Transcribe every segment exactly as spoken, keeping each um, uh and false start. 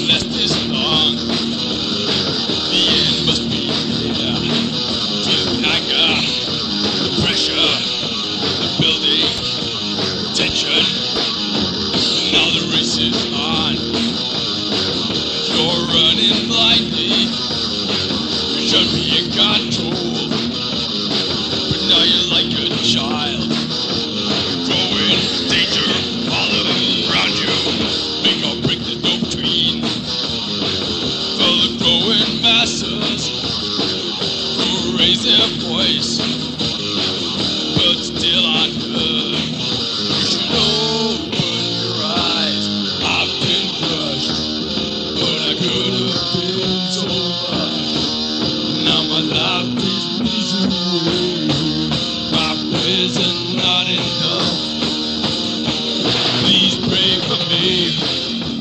last this long. The end must be near. Feel like uh, the pressure, the building, tension. Now the race is on. You're running blindly. You should be in control, but now you're like a child. Growing danger all around you. Make or break the doctrine. For the growing masses who raise their voice, but still unheard. You should open your eyes. I've been crushed, but I could have been so much. Now my life is misery. My prison not enough. Please pray for me.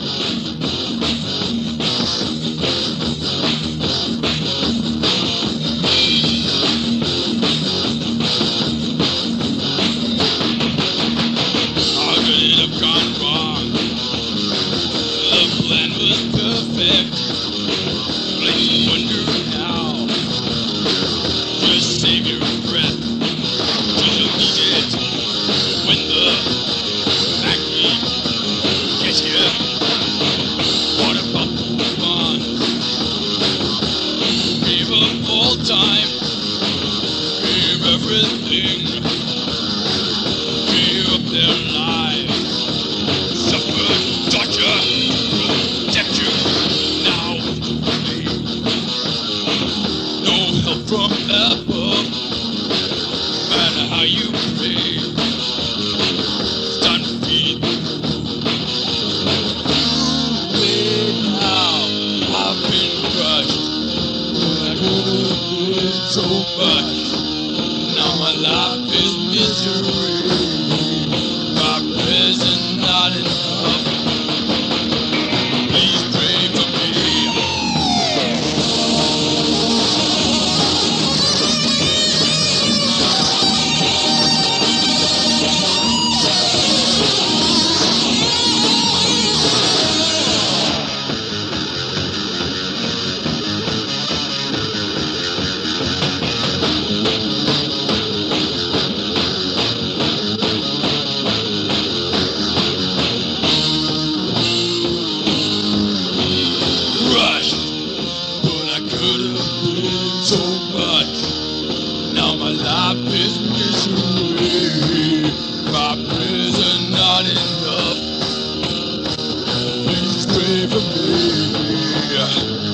How could it have gone wrong? The plan was perfect. But I wonder now. Just save your breath. You'll need it when the vacuum gets you. What about the one? Gave up all time. Gave everything. Gave up their lives. Suffered torture. Protect you. Now no help from above. No matter how you pray, it's time to feed the wolf. Do it now. I've been crushed, but I could have been so much. Now my life is misery. My prison not enough. Please pray for me. Crushed, but I could have been so much. Now my life is misery. My prison not enough. Please pray for me.